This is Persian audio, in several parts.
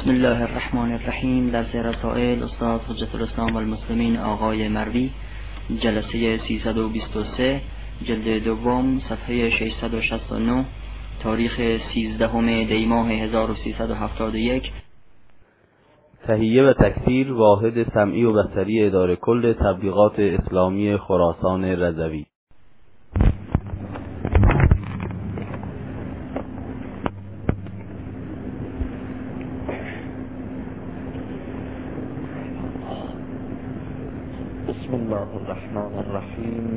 بسم الله الرحمن الرحیم. درس رسائل استاد حجت الاسلام والمسلمین آقای مروی، جلسه 323، جلد دوم، صفحه 669، تاریخ 13 دی ماه 1371. تهیه و تکثیر واحد سمعی و بصری اداره کل تبلیغات اسلامی خراسان رضوی. بسم الله الرحمن الرحیم.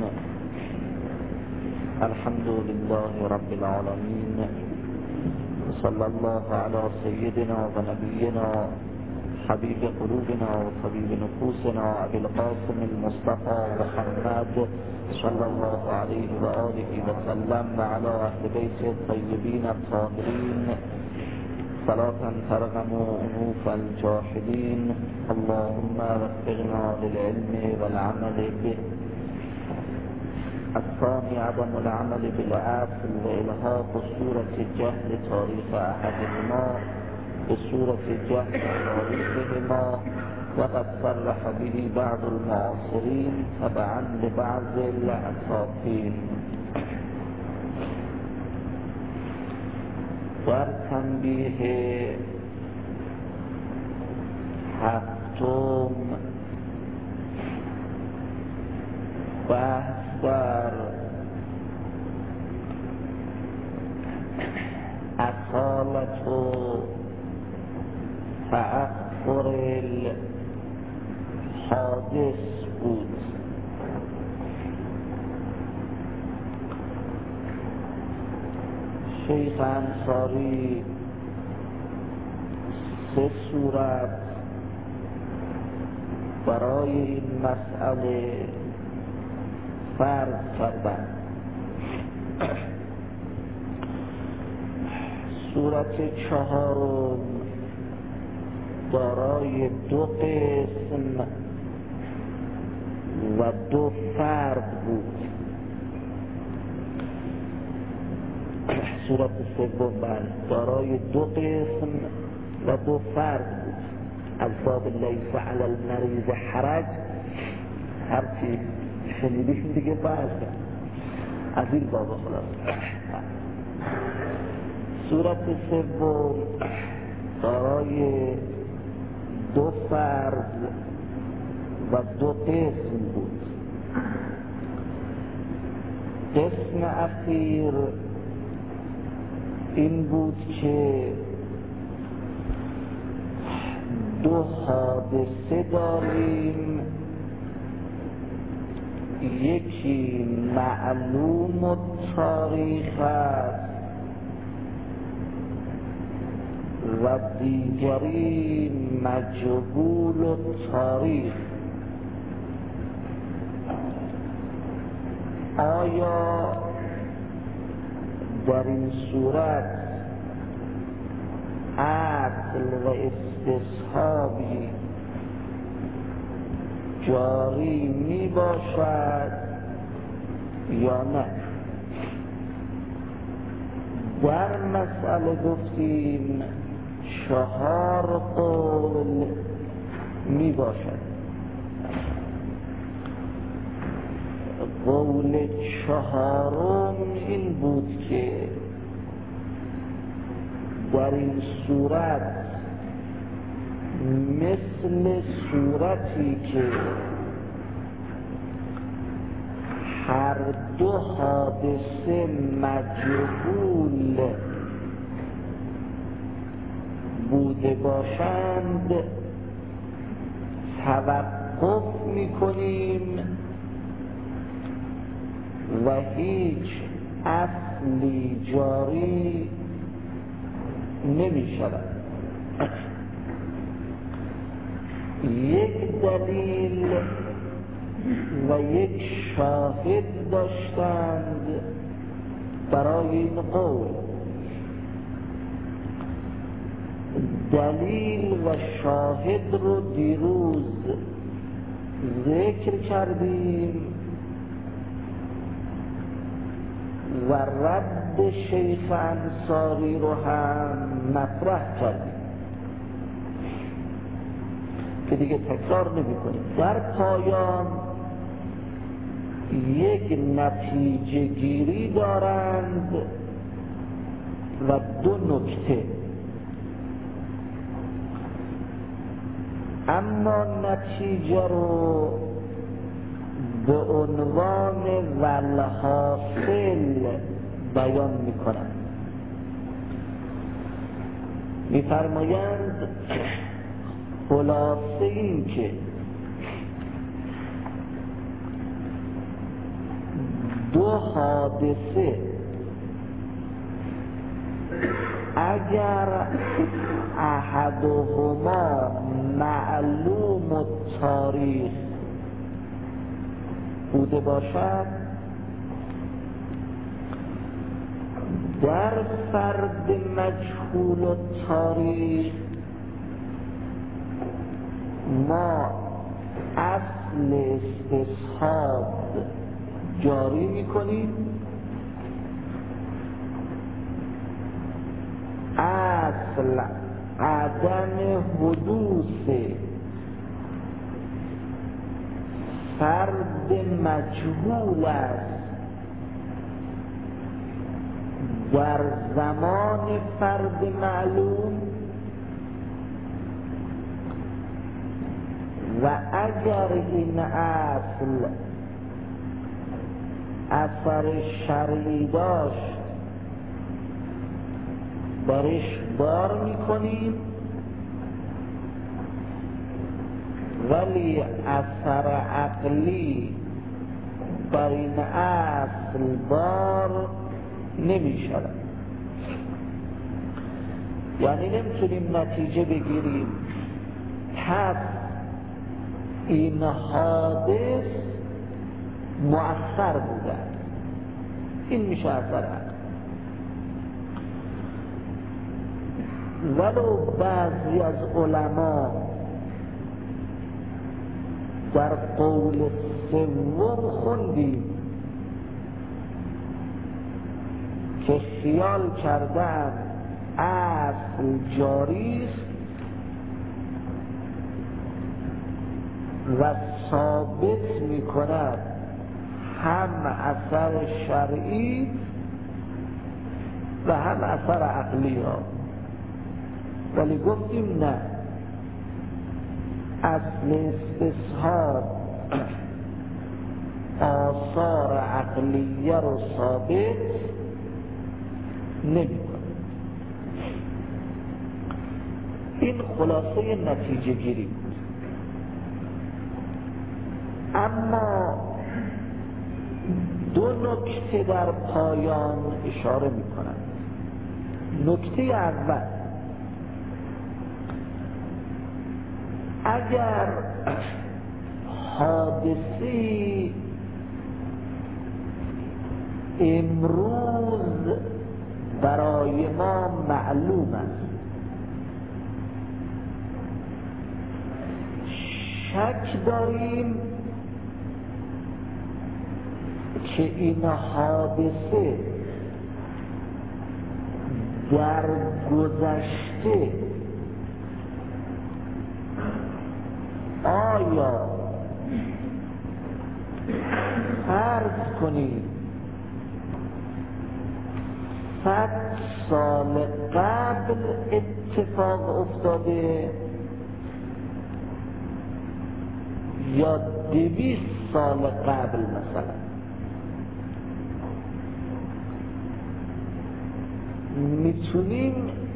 الحمد لله رب العالمین، صلی الله علی سیدنا و نبینا حبیب قلوبنا و طبیب نفوسنا ابی القاسم المصطفى محمد صلی الله علیه و آله و سلم و علی اهل بیت الطیبین الطاهرین صلاة ترغم انوف الجاحدین. اللهم وفقنا للعلم والعمل به. الثاني عدم العمل بالاصل والحاق صورة جهل تاریخ احدهما بصورة جهل تاریخهما، وقد صرح به بعض المعاصرين تبعا لبعض الاساطين. در تنبیه هفتم بحث در اصالت و تأخر الحادث بود. شیخ انصاری سه صورت برای این مسئله فرض کردند. صورت چهارم دارای دو قسم و دو فرد بود. صورت سوم دارای دو قسم و دو فرد بود. از باب لیس علی المریض حرج، هرچی شنیدیم دیگه بحث از این باب خلاص. صورت سوم دارای دو فرد و دو قسم بود. قسم اخیر این بود که دو حادثه داریم، یکی معلوم التاریخ است و دیگری مجهول التاریخ. آیا در این صورت عقل و استصحابی جاری می باشد یا نه؟ در مسئله گفتیم چهار قول می باشد. قول چهارم این بود که در این صورت مثل صورتی که هر دو حادثه مجهول بوده باشند توقف میکنیم و هیچ اصلی جاری نمی شود. یک دلیل و یک شاهد داشتند برای این قول. دلیل و شاهد رو دیروز ذکر کردیم و رد شیخ انصاری رو هم مطرح کردیم. که دیگه تکرار نمی کنیم. در پایان یک نتیجه گیری دارند و دو نکته، اما نتیجه رو به عنوان والحاصل بیان میکنند. میفرمایند خلاصه این که دو حادثه اگر احدهما معلوم التاریخ بوده باشد، در فرد مجهول التاریخ ما اصل استصحاب جاری میکنیم، اصل عدم حدوث فرد مجهول است در زمان فرد معلوم، و اگر این اصل اثر شرعی داشت برش بار میکنیم، ولی اثر عقلی بر این اصل بار نمی شود. یعنی نمیتونیم نتیجه بگیریم پس این حادث مؤثر بوده، این میشه اثر عقل. ولو بعضی از علما در قول سوم خوندیم که خیال کردن اصل جاری است و ثابت می کند هم اثر شرعی و هم اثر عقلی ها، ولی گفتیم نه، اصل استصحاب آثار عقلیه رو ثابت نمی کند. این خلاصه نتیجه گیری بود. اما دو نکته در پایان اشاره می کنند. نکته اول، اگر حادثی امروز برای ما معلوم است، شک داریم که این حادثه در گذشته آیا فرض کنید 100 سال قبل اتفاق افتاده یا 200 سال قبل مثلا، میتونیم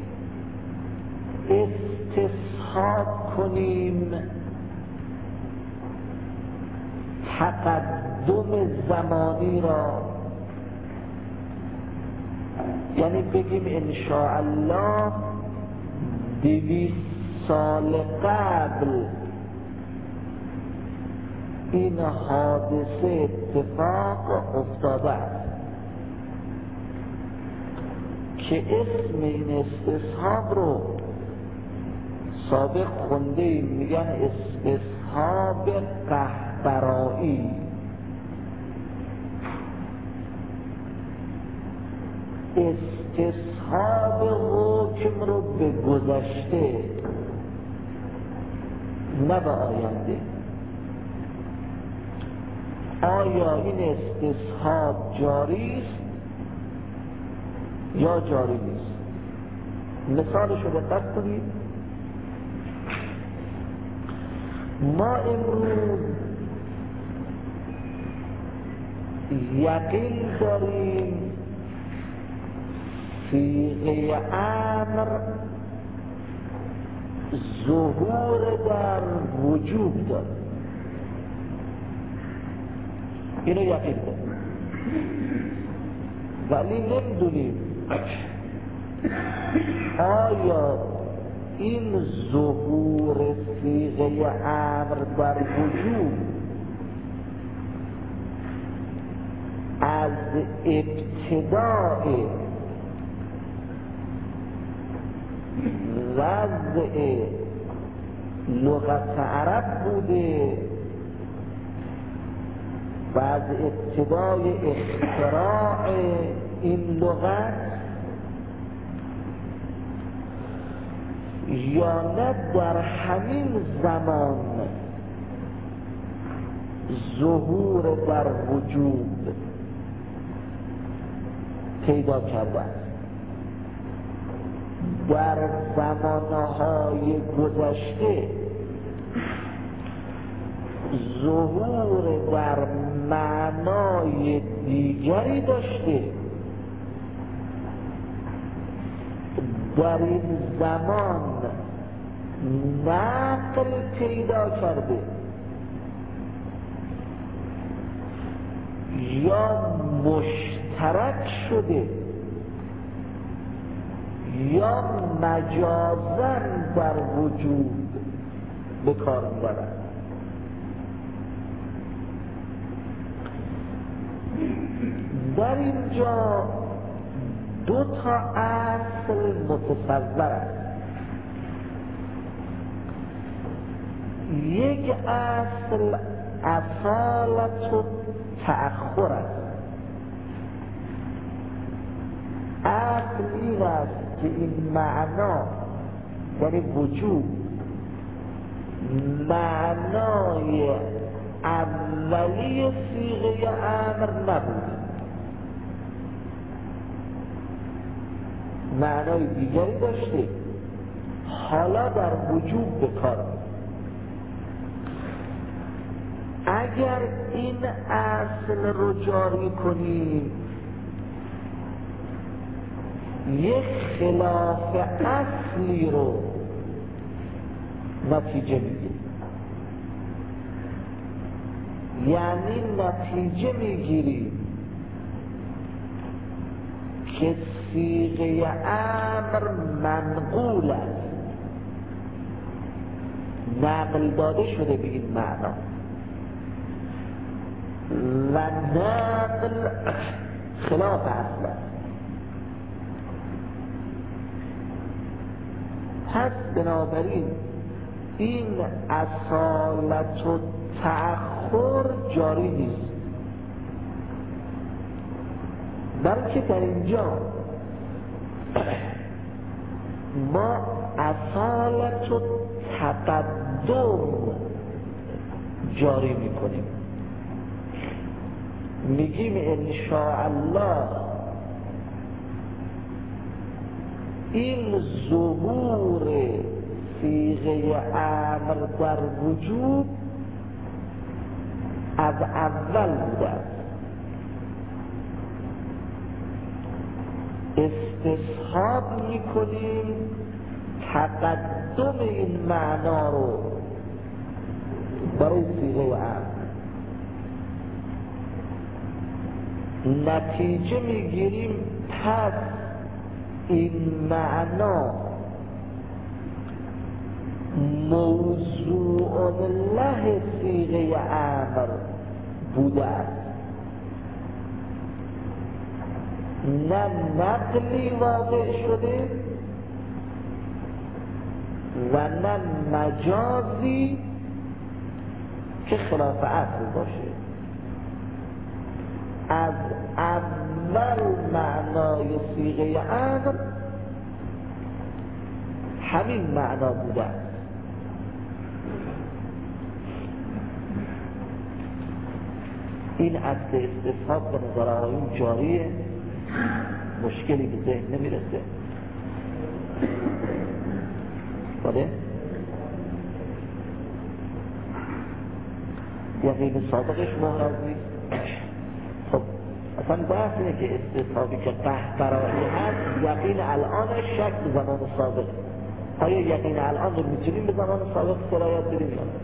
استصحاب کنیم تقدم زمانی را، یعنی بگیم انشاءالله 200 سال قبل این حادثه اتفاق افتاده است، که اسم این استصحاب رو سابق خونده ایم، میگن استصحاب قهبرایی. استصحاب حکم رو به گذشته نه به آینده. آیا این استصحاب جاری است یا جاری نیست؟ مثالشو دقت کنید. ما امروز یقین داریم صیغه امر ظهور در وجوب داره، اینو یقین داریم، ولی نمیدونیم آیا این ظهور صیغه امر در وجوب از ابتداء وضع لغت عرب بوده و از ابتدای اختراع این لغت، یا نه در همین زمان ظهور در وجود پیدا کرده است. در زمانهای گذشته ظهور در معنای دیگری داشته، در این زمان نقل پیدا کرده یا مشترک شده یا مجازاً در وجود به کار می‌برد. در اینجا دو تا اصل متصور است. یک اصل اصالت و تأخر است. اصل این است که این معنا یعنی وجود معنای اولی صیغه امر نبود، معنای دیگری داشته، حالا در وجود به کار می‌برد. اگر این اصل رو جاری کنیم یک خلاف اصلی رو نتیجه میگیریم، یعنی نتیجه میگیریم که صیغه امر منقول است، نقل داده شده به این معنا و نقل خلاف اصل است. پس بنابراین این اصالت و تأخر جاری نیست، بلکه در اینجا ما اصالت و تقدم جاری میکنیم، میگیم انشاءالله این ظهور صیغه امر در وجود از اول بوده است. استصحاب میکنیم تقدم این معنا رو برای صیغه امر، نتیجه میگیریم پس این معنا موضوع له صیغه امر بوده است، نه نقلی واقع شده و نه مجازی که خلاف اصل باشه. از اول معنای صیغه امر همین معنا بوده است. این اصل استصحاب به نظر آقایون جاریه، مشکلی به ذهن نمیرسه. بله؟ یقین سابقش محرز نیست. خب اصلا بحث اینه که استصحابی که قهقرایی هست، یقین الانش شک به زمان سابق. آیا یقین الان رو میتونیم به زمان سابق سرایت بدیم یا نه؟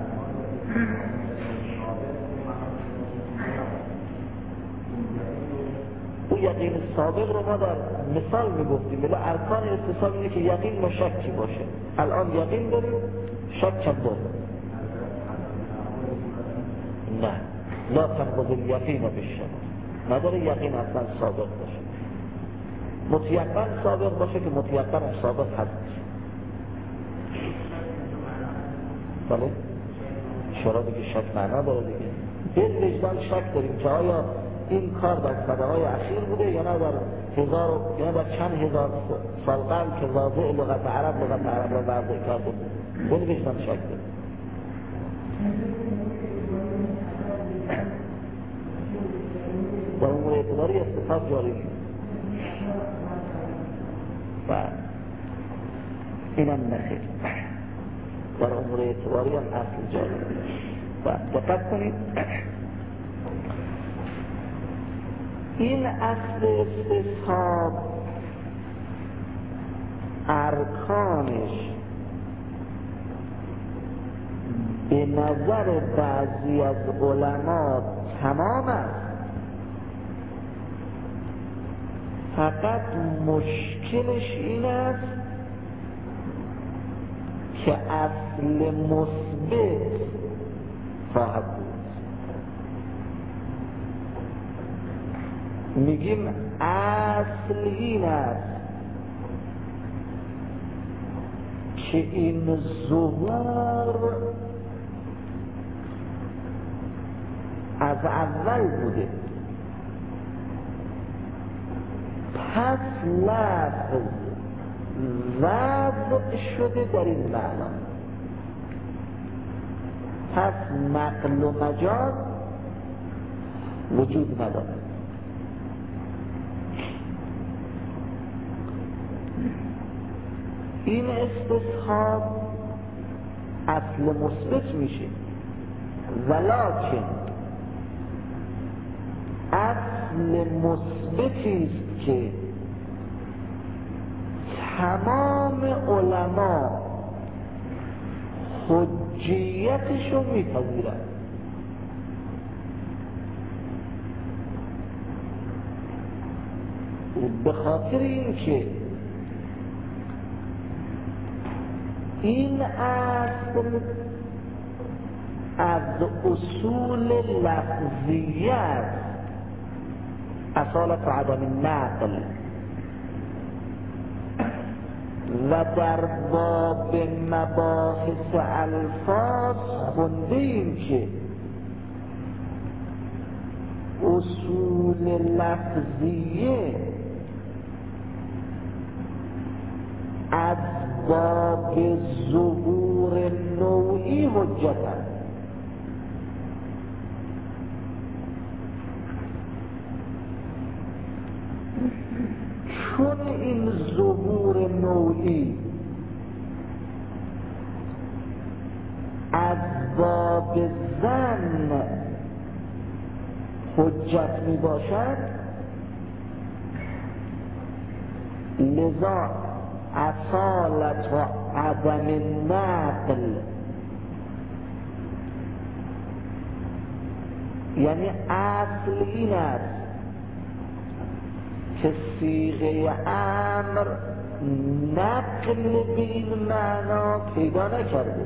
اون یقین سابق رو ما در مثال میگفتیم، ولی ارکان استصحاب اینه که یقین و شکی باشه. الان یقین داریم، شک هم داریم. نه، لا تنقض الیقین بالشک، نداره یقین اصلا سابق باشه. متیقن سابق باشه که متیقن هم سابق هست. بله؟ شرا دیگه شک معنا داره دیگه. دل وجدان شک داریم که آیا این کار در صداهای اخیر بوده یا نه در چند هزار سال قبل که واضع لغت عرب را وضع کرده. دل وجدان شک داریم. در امور اعتباری استصحاب جاری نیست و اینم نخیر. در امور اعتباری هم اصل جاری نیست و دقت کنید این اصل استصحاب ارکانش به نظر بعضی از علما تمام است، فقط مشکلش این است که اصل مثبت خواهد بود. میگیم اصل این است که این ظهور از اول بوده، پس لفظ وضع شده در این معنا، پس نقل و مجاز وجود نداره. این استصحاب اصل مثبت میشه، ولکن اصل مثبتی است که تمام علما حجیتش رو میپذیرند. به خاطر این که این اصل از اصول لفظیت، اصالت عدم نقل، و در باب مباحث الفاظ خونده ایم که اصول لفظیه از باب ظهور نوعی حجت است. چون این ظهور نوعی از باب ظن حجت می باشد، لذا اصالت و عدم نقل، یعنی اصل این است که صیغه امر نقل به این معنا پیدا نکرده،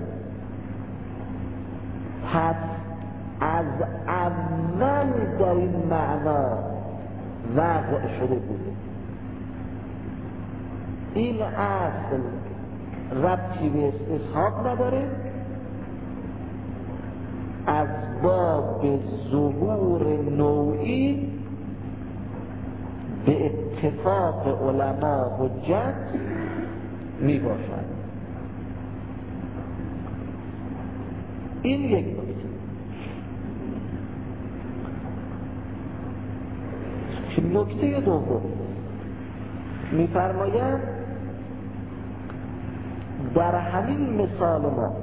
پس از اول در این معنا وضع شده بوده. این اصل ربطی به استصحاب نداره، از باب ظهور نوعی به اتفاق علما حجت می باشد. این یک نکته. نکته دوم می‌فرمایند در همین مثال ما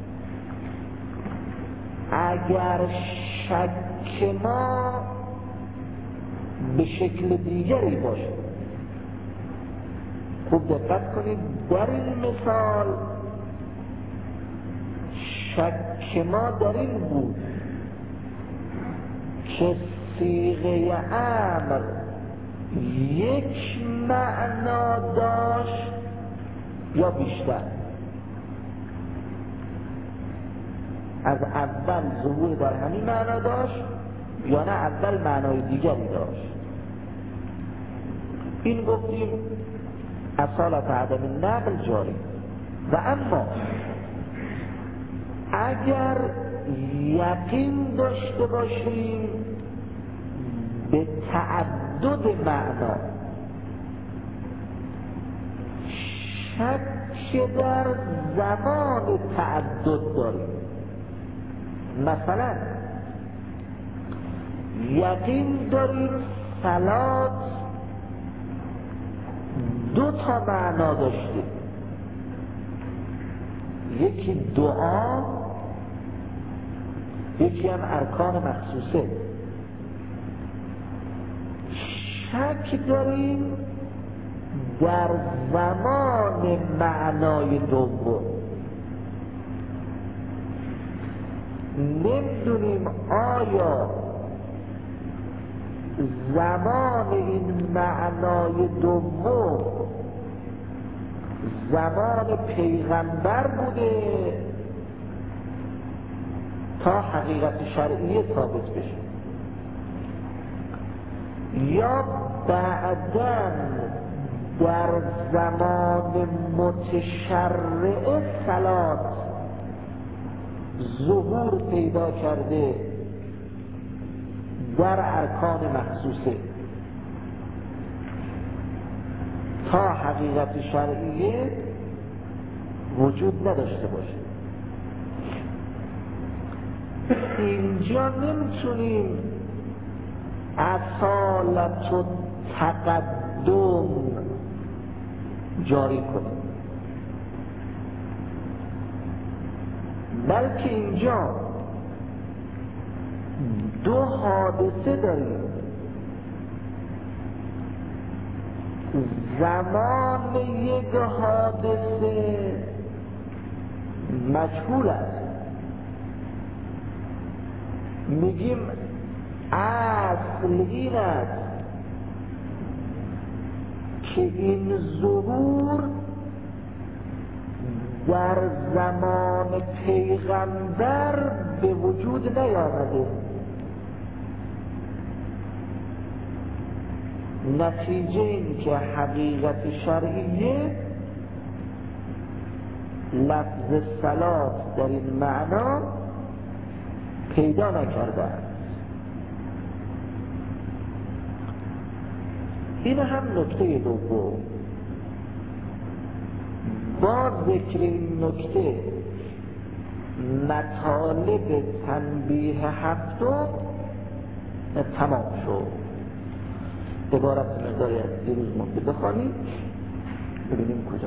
اگر شک ما به شکل دیگری باشه، خوب دقت کنید، در این مثال شک ما در این بود که صیغه امر یک معنا داشت یا بیشتر. از اول ظهور در همین معنا داشت یا نه اول معنای دیگری داشت. این گفتیم اصالت عدم نقل جاری. و اما اگر یقین داشته باشیم به تعدد معنا، شک در زمان تعدد داریم. مثلا یقین داریم صلات دو تا معنا داشته، یکی دعا، یکی هم ارکان مخصوصه. شک داریم در زمان معنای دوم، نمیدونیم آیا زمان این معنای دوم زمان پیغمبر بوده تا حقیقت شرعیه ثابت بشه، یا بعداً در زمان متشرع صلات ظهور پیدا کرده در ارکان مخصوصه تا حقیقت شرعیه وجود نداشته باشه. اینجا نمیتونیم اصالت و تقدم جاری کنیم، بلکه اینجا دو حادثه داریم. زمان یک حادثه مجهول است، میگیم اصل این است که این ظهور در زمان پیغمبر به وجود نیامده، نتیجه این که حقیقت شرعیه لفظ صلات در این معنا پیدا نکرده است. این هم نکته دوم. با ذکر این نکته مطالب تنبیه هفتم تمام شد. عبارت مقداری از دیروز مونده بخوانیم ببینیم کجا.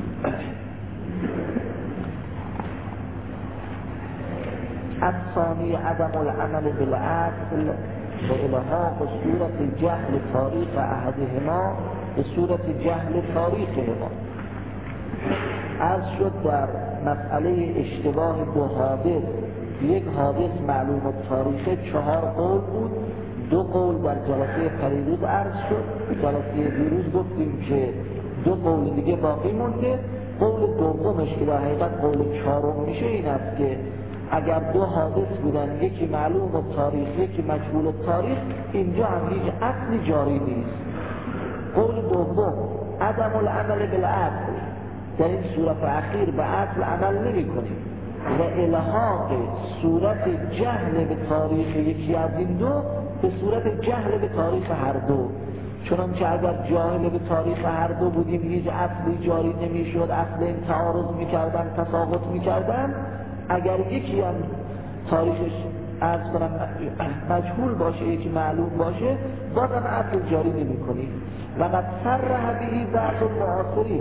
الثانی عدم العمل بالاصل و الحاق صورت جهل تاریخ احدهما به صورت جهل تاریخهما. از شد در مسئله اشتباه دو حادث، یک حادث معلوم تاریخ 4 قول بود، 2 قول در جلسه پریروز عرض شد. جلسه دیروز گفتیم که 2 قول دیگه باقی مونده. قول دومش که در حقیقت قول 4 میشه این است که اگر 2 حادث بودن، یکی معلوم التاریخ یکی مجهول التاریخ، اینجا هم هیچ اصلی جاری نیست. قول دوم عدم العمل بالاصل، در این صورت اخیر به اصل عمل نمی کنیم و الحاق صورت جهل به تاریخ یکی از این دو به صورت جهل به تاریخ هر دو. چنانچه اگر جاهل به تاریخ هر دو بودیم هیچ اصلی جاری نمی شد، اصل این تعارض می کردن، تساقط می کردن. اگر یکی هم تاریخش عرض کنم مجهول باشه، یکی معلوم باشه، بازم اصل جاری نمی کنید. و قد صرح به بعض المعاصرین،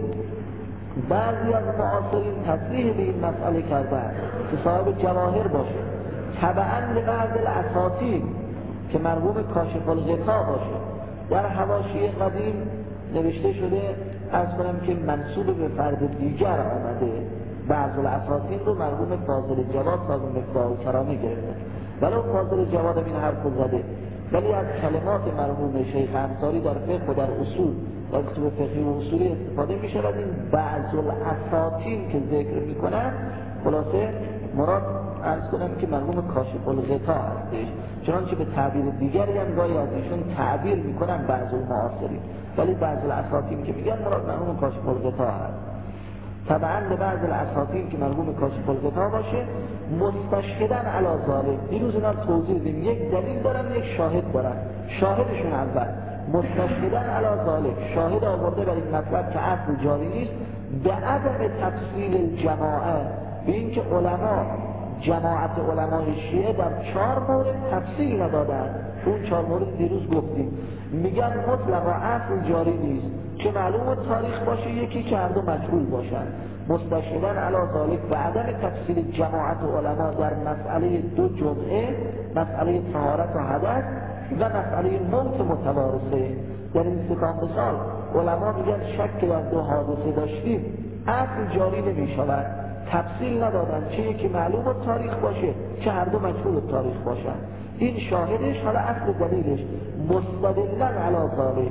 بعضی از معاصرین تصریح به این مسئله کردن که صاحب جواهر باشه، تبعاً لبعض الاساطین که مرحوم کاشف الغطا باشه. در حواشی قدیم نوشته شده عرض کنم که منسوب به فرد دیگر آمده، بعض الاساطین رو مرحوم فاضل جواد صاحب مفداء الکرامه گرفته، ولو فاضل جواد این حرف زده، ولی از کلمات مرحوم شیخ انصاری در فقه و در اصول و کتب فقهی و اصولی استفاده می شود. این بعض الاساطین که ذکر می کنن خلاصه مراد عرض کنم که مرحوم کاشف الغطا هستش، چنانچه به تعبیر دیگری هم گاهی از ایشون تعبیر می کنن بعض المعاصرین، ولی بعض الاساطین که میگن مراد مرحوم کاشف الغطا هست. طبعا به بعض الاساطین که مرحوم کاشف الغطا باشه، مستشهدن علی ذالک. دیروز اینا توضیح دادیم، یک دلیل دارن، یک شاهد دارن. شاهدشون اول مستشهدن علی ذالک، شاهد آورده بر این مطلب که اصل جاری نیست، به عدم تفصیل الجماعه، به اینکه علما جماعت علمای شیعه در 4 مورد تفصیل ندادن. اون 4 مورد دیروز گفتیم، میگن مطلقا اصل جاری نیست، چه معلوم تاریخ باشه، یکی که هر دو مجهول باشن. مستشهدن علی ذالک به عدم تفصیل جماعت علما در مسئله 2 جمعه، مسئله طهارت و حدث و مسئله موت متوارثه. در این 3 مثال علما میگن شک در 2 حادثه داشتیم، اصل جاری نمیشود، تفصیل ندادن، چه یکی معلوم تاریخ باشه، چه هر دو مجهول تاریخ باشن. این شاهدش. حالا اصل دلیلش مستدلن علی ذالک،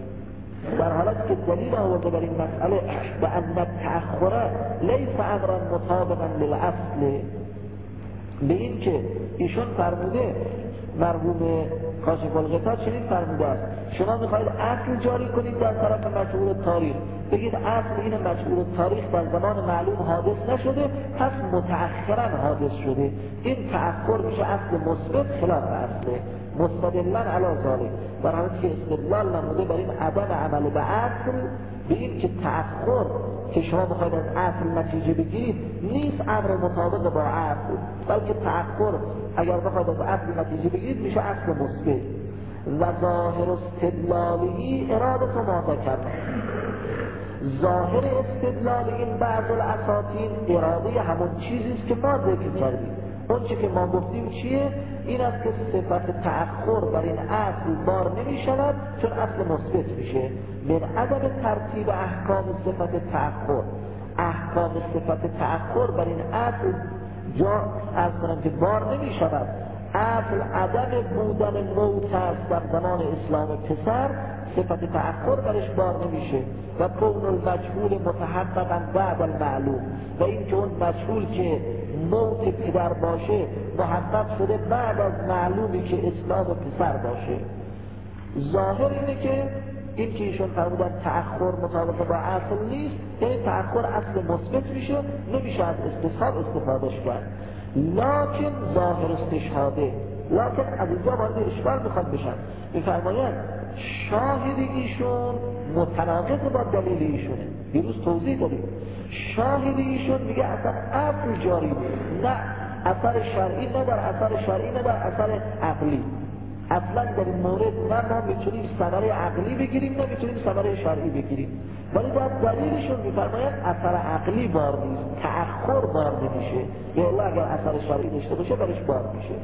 در حالت که دلیل آورده بر این مسئله و ان التأخر لیس امرا مطابقا للاصل، به این که ایشون فرموده مرحوم کاشف الغطا چنین فرموده است، شما میخواید اصل جاری کنید در طرف مجهول تاریخ، بگید اصل این مجهول تاریخ در زمان معلوم حادث نشده، پس متأخرا حادث شده. این تأخر میشه اصل مثبت خلاف اصله. مستدلن علی ذالک، در حالی که استدلال نموده بر این عدم عمل به اصل، به این که تأخر که شما بخواید از اصل نتیجه بگیرید نیست امر مطابق با اصل، بلکه تأخر اگر بخواید از اصل نتیجه بگیرید میشه اصل مثبت. و ظاهر استدلالی ارادت ما ذکر، ظاهر استدلال این بعض الاساطین اراده همون چیزیست که ما ذکر کردیم. اون چی که ما گفتیم چیه؟ این است که صفت تأخر بر این اصل بار نمی شود، چون اصل مثبت میشه. من عدم ترتیب احکام صفت تأخر، احکام صفت تأخر بر این اصل جا از کنم که بار نمی شود. اصل عدم بودن موت است در زمان اسلام پسر، صفت تأخر برش بار نمیشه. و کون المجهول متحققا بعد المعلوم، و این که اون مجهول که موت پدر باشه محقق شده بعد از معلومی که اسلام پسر باشه. ظاهر اینه که این که ایشون فرمودن تأخر مطابق با اصل نیست، یعنی تأخر اصل مثبت میشه، نمیشه از استصحاب استفادهش کرد. لکن ظاهر استشهاده، لکن از اینجا وارد اشکال میخواد بشن، میفرمایند شاهد ایشون متناقض با دلیل ایشونه. دیروز توضیح دادیم شاهد ایشون میگه اصلا اصل جاری نه اثر شرعی، نه در اثر شرعی، نه در اثر عقلی. اصلا در این مورد نه ما میتونیم ثمره عقلی بگیریم، نه میتونیم ثمره شرعی بگیریم، ولی در دلیلشون میفرمایند اثر عقلی بار نیست، تأخر بار نمیشه، یا الله اگر اثر شرعی داشته باشه برش بار میشه.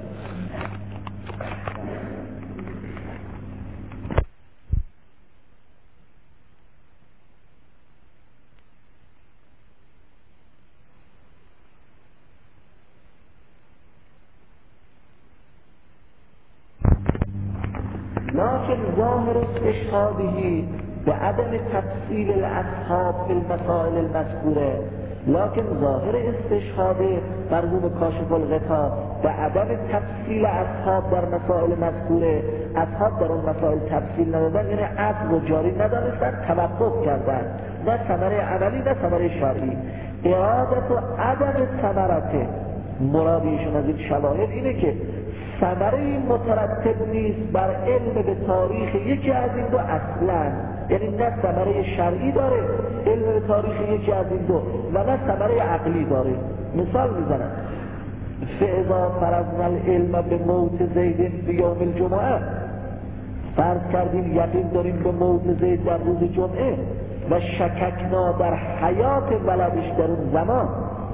لكن ظاهر استشهاده بعدم تفصیل الاصحاب في المسائل المذکوره، لكن ظاهر استشهاده مرحوم کاشف الغطا بعدم تفصیل اصحاب در مسائل مذکوره، اصحاب در اون مسائل تفصیل ندادن، یعنی اصل و جاری ندانستن، توقف کردن، نه ثمره عملی نه ثمره شرعی. ارادت و عدم ثمرته، مرادیشون از این شواهد اینه که ثمره مترتب نیست بر علم به تاریخ یکی از این دو اصلا، یعنی نه ثمره شرعی داره علم به تاریخ یکی از این دو و نه ثمره عقلی داره. مثال میزنم، فاذا فرضنا العلم به موت زید فی یوم الجمعه، فرض کردیم یقین داریم به موت زید در روز جمعه و شککنا در حیات ولدش در اون زمان،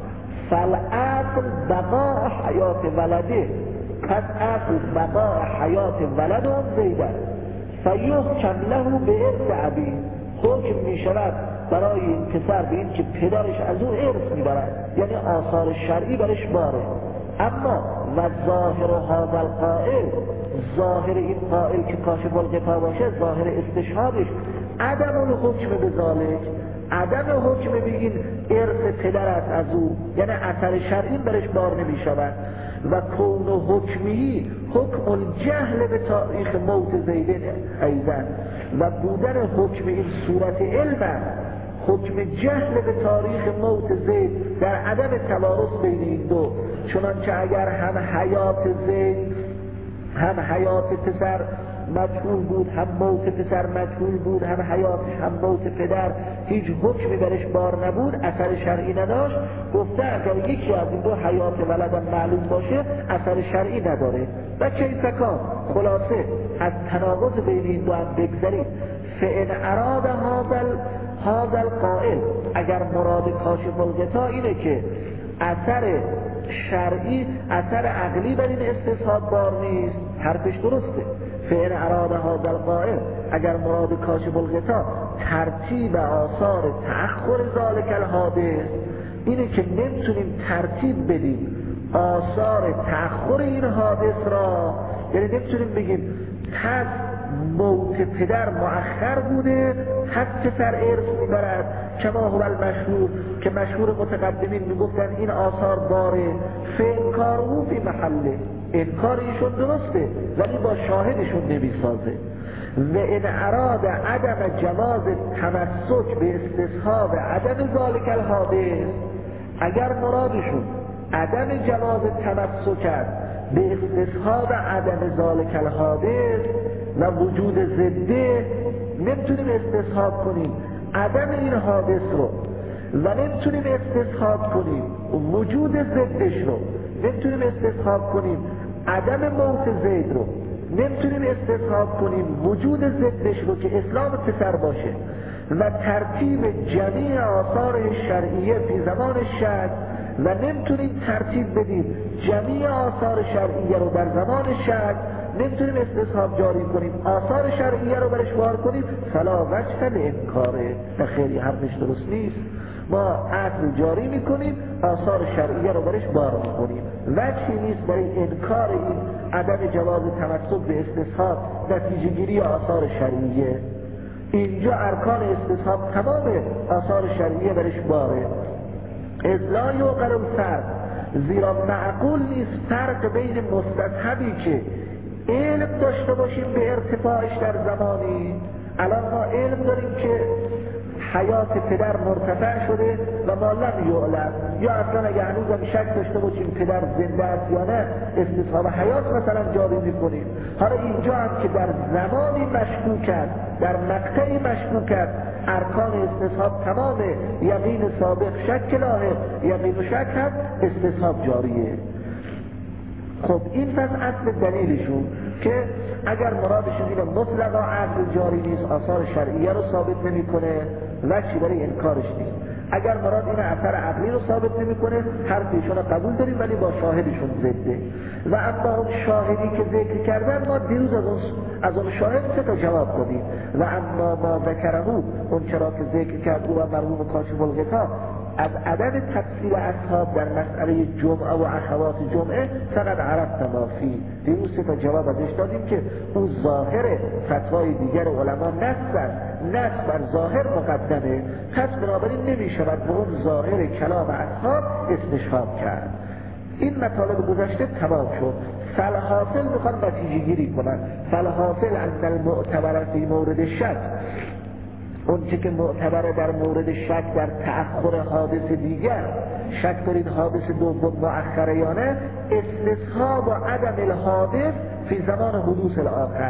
فالاصل بقاء حیات ولده، پس اصل بقاء حیات ولد اون زید است. فیحکم له به ارث ابی، حکم می شود برای این پسر به این که پدرش از اون ارث می برد، یعنی آثار شرعی برش باره. اما و ظاهر هذا القائل، ظاهر این قائل که کاشف الغطا باشه، ظاهر استشهادش عدم الحکم به ذالک، عدم حکم به این ارث پدر است از او، یعنی اثر شرعی برش بار نمی شود. و کون و حکمی حکم الجهل به تاریخ موت زیدن ایضا، و بودن حکم این صورت علم، حکم جهل به تاریخ موت زید در عدم توارث بین این دو، چنانچه اگر هم حیات زید هم حیات پسر مجهول بود، هم موت پسر مجهول بود، هم حیاتش هم موت پدر هیچ حکمی برش بار نبود، اثر شرعی نداشت. گفته اگر یکی از این دو حیات ولدم معلوم باشه اثر شرعی نداره. و کیفکان خلاصه از تناقض بین این دو هم بگذاریم. فان اراد هذا القائل، اگر مراد کاشف الغطا اینه که اثر شرعی اثر عقلی بر این استصحاب بار نیست، حرفش درسته. فان اراد هذا القائل، اگر مراد کاشف الغطا ترتیب آثار تأخر ذالک الحادث، اینه که نمیتونیم ترتیب بدیم آثار تأخر این حادث را، یعنی نمیتونیم بگیم پس موت پدر مؤخر بوده پس پسر ارث میبرد، کما هو المشهور، که مشهور متقدمین میگفتن این آثار باره. فانکار او فی محله، انکار ایشون درسته ولی با شاهدشون نمیسازه. و ان اراد عدم جواز تمسک به استصحاب عدم ذالک الحادث، اگر مرادشون عدم جواز تمسک است به استصحاب عدم ذالک الحادث و وجود ضده، نمیتونیم استصحاب کنیم عدم این حادث رو و نمیتونیم استصحاب کنیم وجود ضدش رو، نمیتونیم استصحاب کنیم عدم موت زید رو، نمیتونیم استصحاب کنیم وجود ضدش رو که اسلام پسر باشه، و ترتیب جمیع آثار شرعیه فی زمان شک، و نمیتونیم ترتیب بدیم جمیع آثار شرعیه رو در زمان شک، نمیتونیم استصحاب جاری کنیم آثار شرعیه رو برش بار کنیم. فلا وجه لانکاره، و خیلی حرفش درست نیست. ما عقل جاری میکنیم آثار شرعیه رو برش بار میکنیم، وجهی نیست برای انکار این عدم جواز تمسک به استصحاب نتیجه گیری آثار شرعیه. اینجا ارکان استصحاب تمام آثار شرعیه برش باره. اذ لا یعقل الفرق، زیرا معقول نیست فرق بین مستصحبی که علم داشته باشیم به ارتفاعش در زمانی، الان ما علم داریم که حیات پدر مرتفع شده و ما لم یعلم، یا اصلا اگه هنوزم شک داشته باشیم پدر زنده است یا نه استصحاب حیات مثلا جاری میکنیم. حالا اینجا هم که در زمانی مشکوک است، در مقطعی مشکوک است، ارکان استصحاب تمامه، یقین سابق شک لاحق، یقین و شک هم استصحاب جاریه. خب این پس اصل دلیلشون که اگر مرادشون اینه مطلقا عقل جاری نیست، آثار شرعیه رو ثابت نمیکنه، وجهی برای انکارش نیست. اگر مراد این اثر عقلی رو ثابت نمیکنه، حرفشون رو قبول داریم ولی با شاهدشون ضده. و اما اون شاهدی که ذکر کردن، ما دیروز از اون شاهد 3 تا جواب دادیم. و اما ما ذکرهو، اون چرا که ذکر کرد او و مرحوم کاشف الغطا از عدم تفصیل اصحاب در مسئله جمعه و اخوات جمعه، فقط عرفت ما فی، دیروز 3 تا جواب ازش دادیم که اون ظاهر فتوای دیگر علما نص بر ظاهر مقدمه، پس بنابراین نمیشود به اون ظاهر کلام اصحاب استشهاد کرد. این مطالب گذشته تمام شد. فالحاصل میخوان نتیجه گیری کنن. فالحاصل ان المعتبر فی مورد شک، اون چه که معتبره در مورد شک در تأخر حادث دیگر، شک دارید حادث دوم مؤخره یا نه، استصحاب و عدم الحادث فی زمان حدوث الاخر،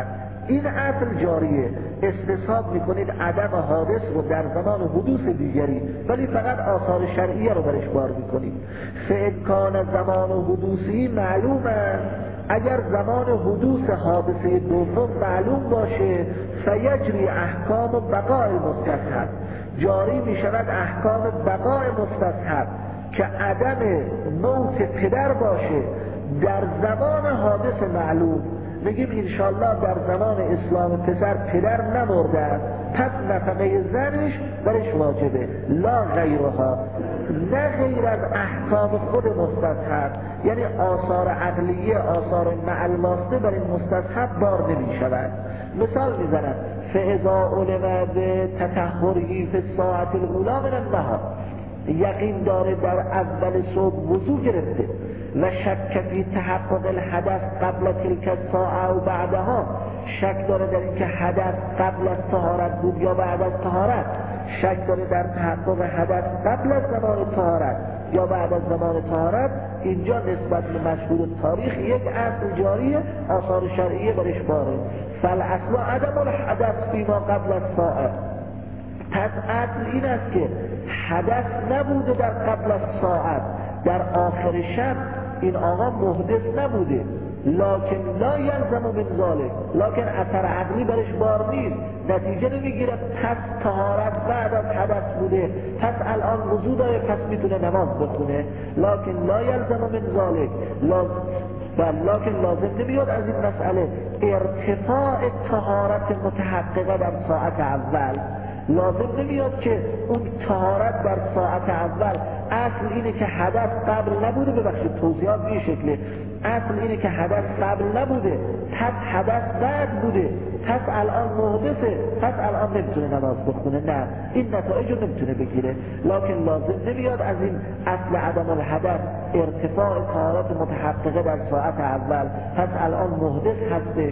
این اصل جاریه. استصحاب میکنید عدم حادث رو در زمان حدوث دیگری، ولی فقط آثار شرعیه رو برش بار میکنید. فامکان زمان حدوثی معلومه، اگر زمان حدوث حادثه دوم معلوم باشه فیجری احکام بقای مستصحب، جاری میشود احکام بقای مستصحب که عدم موت پدر باشه در زمان حادث معلوم. میگیم انشالله در زمان اسلام پسر پدر نمرده است، پس نفقه زنش برش واجبه، لا غیرها، نه غیر از احکام خود مستصحب، یعنی آثار عقلیه، آثار معلواسته بر این مستصحب بار نمی شود. مثال میزنم، فاذا علم بتطهره فی الساعة الاولی من النهار، یقین داره در اول صبح وضو گرفته و شک فی تحقق الحدث قبل تلک الساعه و بعدها، شک داره در اینکه حدث قبل از طهارت بود یا بعد از طهارت، شک داره در تحقق حدث قبل از زمان طهارت یا بعد از زمان طهارت، اینجا نسبت به مشهور تاریخ یک اصل جاریه، آثار شرعیه برش باره. فالاصل عدم الحدث فیما قبل الساعه، پس اصل این است که حدث نبوده در قبل از ساعت، در آخر شب این آقا محدث نبوده، لکن لا یلزم من ذلک، لکن اثر عقلی برش بار نیست، نتیجه نمیگیره پس طهارت بعد از حدث بوده پس الان وضو داره پس میتونه نماز بخونه، لکن لا یلزم من ذلک، لکن لازم نمیاد از این مسئله ارتفاع طهارت متحققه در ساعت اول، لازم نمیاد که اون طهارت در ساعت اول، اصل اینه که حدث قبل نبوده، ببخشید توضیحات به این شکله، اصل اینه که حدث قبل نبوده پس حدث بعد بوده، پس الان محدثه، پس الان نمیتونه نماز بخونه، نه این نتایج رو نمیتونه بگیره، لکن لازم نمیاد از این اصل عدم الحدث ارتفاع طهارت متحققه در ساعت اول، پس الان محدث هستش،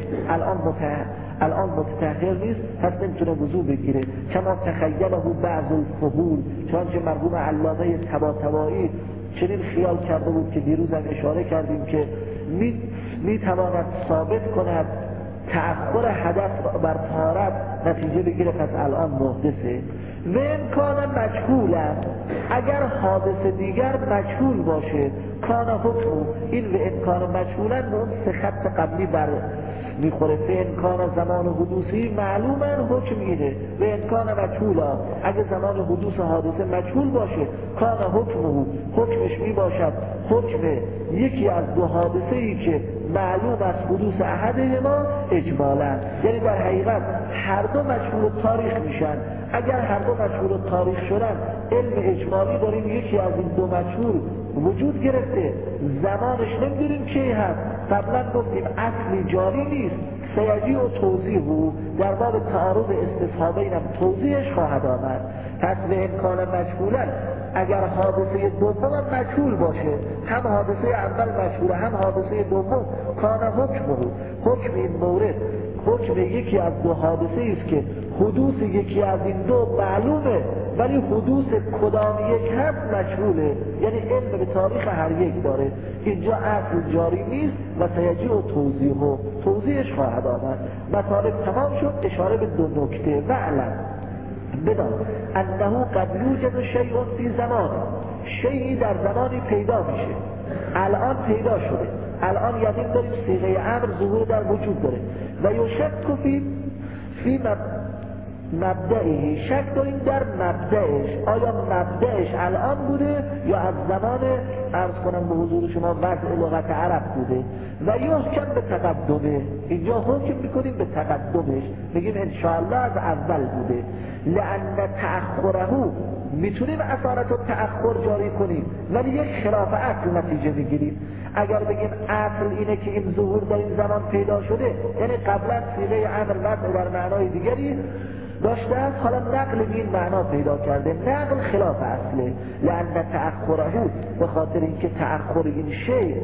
الان متطهر نیست پس نمیتونه وضو بگیره، کما تخیله بعض الفحول، چنانچه مرحوم علامه طباطبایی چنین خیال کرده بود که دیروز هم اشاره کردیم که میتواند ثابت کند تأخر حدث بر طهارت نتیجه بگیره پس الان محدثه. و امکان مجهول است، اگر حادث دیگر مجهول باشه کان حکم، این و امکان مجهولن به اون سه خط قبلی بر میخوره، به امکان زمان حدوثی معلومن حکم اینه، به امکان مجهولا، اگه زمان حدوث حادثه مجهول باشه کان حکمه، حکمش میباشد حکم یکی از دو حادثه ای که معلوم از حدوث احدهما اجمالا، یعنی در حقیقت هر دو مشهور تاریخ میشن، اگر هر دو مشهور تاریخ شدن علم اجمالی داریم یکی از این دو مشهور وجود گرفته، زمانش نمیدونیم کی هست، قبلا گفتیم اصلی جاری نیست، سیجی و توضیحو در باب تعارض استصحابین هم توضیحش خواهد آمد، پس به امکان مجهولن اگر حادثه دوم هم مجهول باشه، هم حادثه اول مشهوره هم حادثه دوم، کان حکم این مورد حکم یکی از دو حادثه است که حدوث یکی از این دو معلومه ولی حدوث کدام یک هست مجهوله، یعنی علم به تاریخ هر یک داره، اینجا اصل جاری نیست و سیجی و توضیحش خواهد آمد. مطالب تمام شد، اشاره به دو نکته. و علم بدان انه قد یوجد شیء فی زمان، شیئی در زمانی پیدا میشه، الان پیدا شده، الان یقین داریم صیغه امر ظهور در وجود داره و یشک فی مبدعی، شک داریم در مبدعش، آیا مبدعش الان بوده یا از زمان عرض کنم به حضور شما وضع لغت عرب بوده، و یحکم به تقدمه، اینجا حکم میکنیم به تقدمش، میگیم انشاءالله از اول بوده، لأن تأخره میتونیم اثارت و تأخر جاری کنیم ولی یک خلاف اصل نتیجه میگیریم، اگر بگیم اصل اینه که این ظهور در این زمان پیدا شده یعنی قبلا صیغه امر وضع در معنای دیگری داشته است، حالا نقل این معنا پیدا کرده، نقل خلاف اصله، لأن تأخره، به خاطر اینکه تأخر این شی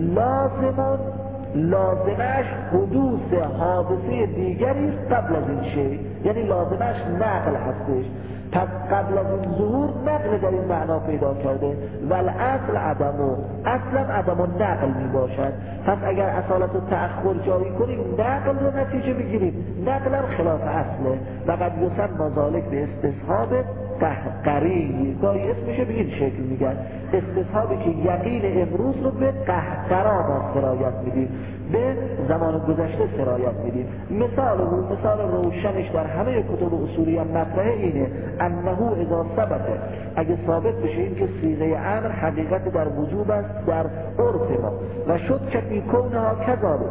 لازمش حدوث حادثه دیگری قبل از این شی، یعنی لازمش نقل هستش، پس قبل از این ظهور نقل در این معنا پیدا کرده. والاصل عدمو، اصلا عدم نقل می باشد. پس اگر اصالت و تأخر جاری کنیم نقل رو نتیجه بگیریم، نقل هم خلاف اصله. و قد یسمى ذلک به استصحاب قهقری، گاهی اسمشه به این شکل میگن استصحابی که یقین امروز رو به قهقرا ما سرایت میدیم، به زمان گذشته سرایت میدیم. مثال روشنش در همه کتب اصولی هم مطرحه اینه انه اذا ثبت، اگه ثابت بشه این که صیغه امر حقیقت در وجوب است در عرف ما و شد که فی کونها کذالک،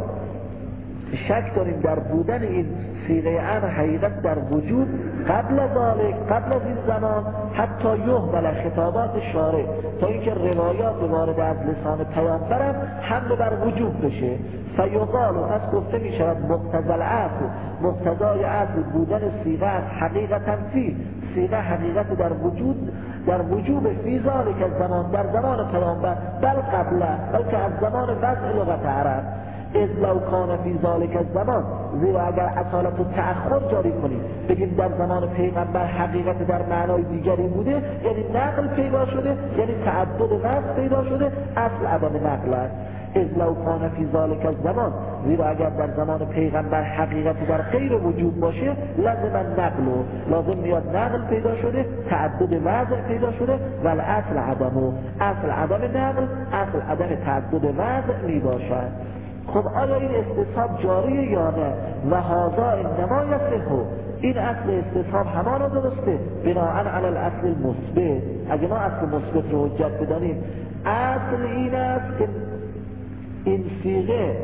شک داریم در بودن این صیغه امر حقیقت در وجود قبل از این زمان، حتی یحمل خطابات شارع، تا اینکه روایات وارد از لسان پیامبرم حمل بر وجود بشه. فیقال، پس گفته می شود مقتضی الاصل، مقتضای اصل بودن صیغه حقیقتا فی، صیغه حقیقت در وجوب فی ذالک از زمان، در زمان پیامبر، بلکه از زمان وضع لغت عرب. اذ لو کان فی ذالک الزمان، زیرا اگر اصالت و تأخر جاری کنیم بگیم در زمان پیغمبر حقیقت در معنای دیگری بوده، یعنی نقل پیدا شده، یعنی تعدد وضع پیدا شده، اصل عدم نقل است. اذ لو کان فی ذالک الزمان، زیرا اگر در زمان پیغمبر حقیقت در غیر وجود باشه، لازم میاد نقل پیدا شده، تعدد وضع پیدا شده، ولی اصل عدم نقل، اصل عدم تعدد وضع می باشد. خب آیا این استصحاب جاریه یا نه؟ و هذا انما یصح، این اصل استصحاب همانا درسته بناء علی الاصل المثبت. اگه ما اصل مثبت رو حجت بدانیم، اصل این است که این صیغه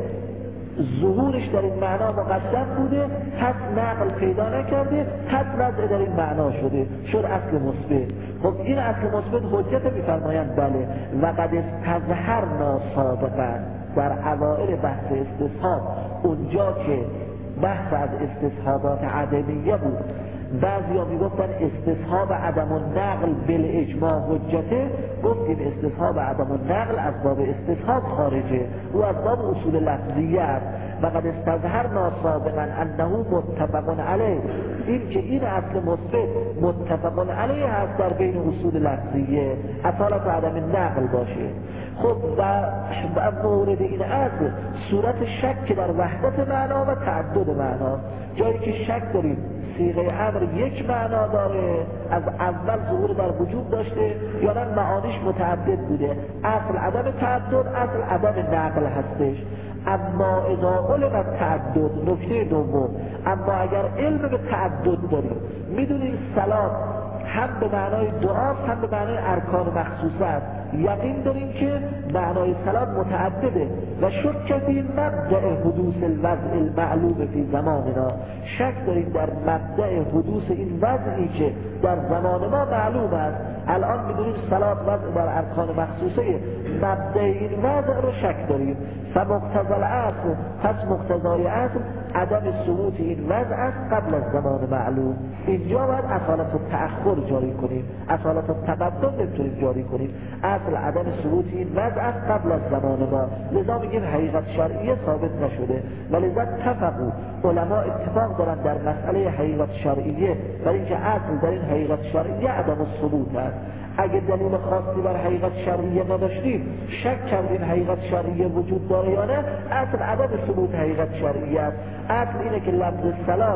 ظهورش در این معنا مقدم بوده، پس نقل پیدا نکرده، پس وضع در این معنا شد اصل مثبت. خب این اصل مثبت حجت میفرمایند بله. و قد استظهرنا سابقا، در اوائل بحث استصحاب، اونجا که بحث از استصحابات عدمیه بود، بعضیا میگفتن استصحاب عدم النقل بالاجماع حجته، گفتیم استصحاب عدم النقل از باب استصحاب خارجه، او از باب اصول لفظیه است. و قد استظهرنا سابقا انه متفق علیه، این که این اصل مثبت متفق علیه هست در بین اصول لفظیه، اصالت عدم نقل باشه. خب و مورد این اصل صورت شک در وحدت معنا و تعدد معنا، جایی که شک داریم صیغه امر یک معنا داره، از اول ظهور در وجود داشته یا نه معانیش متعدد بوده، اصل عدم تعدد، اصل عدم نقل هستش. اما اذا علم التعدد، نکته دوم، اما اگر علم به تعدد داریم، میدونیم صلات هم به معنای دعا هم به معنای ارکان مخصوصه است، یقین داریم که معنای صلات متعدده و شک فی مبدأ حدوث الوضع المعلوم فی زماننا، شک داریم در مبدأ حدوث این وضعی که در زمان ما معلوم است. الان میدونیم صلات وضع بر ارکان مخصوصه، مبدأ این وضع رو شک داریم. فمقتضی الاصل، پس مقتضای اصل عدم ثبوت این وضع است قبل از زمان معلوم. اینجا باید اصالت و تأخر جاری کنیم، اصالت و تقدم نمیتونیم جاری کنیم. اصل عدم ثبوت این وضع است قبل از زمان ما، لذا میگیم حقیقت شرعیه ثابت نشده. ولذا اتفقوا، علما اتفاق دارن در مسئله حقیقت شرعیه، برای اینکه اصل در این حقیقت شرعیه عدم ثبوت است. اگه دلیل خاصی بر حقیقت شرعیه نداشتیم، شک کردیم حقیقت شرعیه وجود داره یا نه، اصل عدم ثبوت حقیقت شرعیه است. اصل اینه که لفظ صلات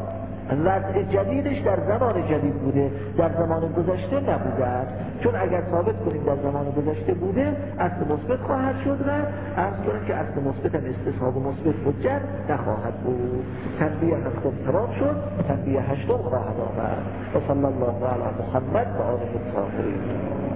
وضع جدیدش در زمان جدید بوده، در زمان گذشته نبوده است. چون اگر ثابت کنیم در زمان گذشته بوده، اصل مثبت خواهد شد و عرض کنیم که اصل مثبت هم استصحاب مثبت حجت نخواهد بود. تنبیه هفتم تمام شد، تنبیه هشتم خواهد آمد. و صلی الله علی محمد و آله الطاهرین.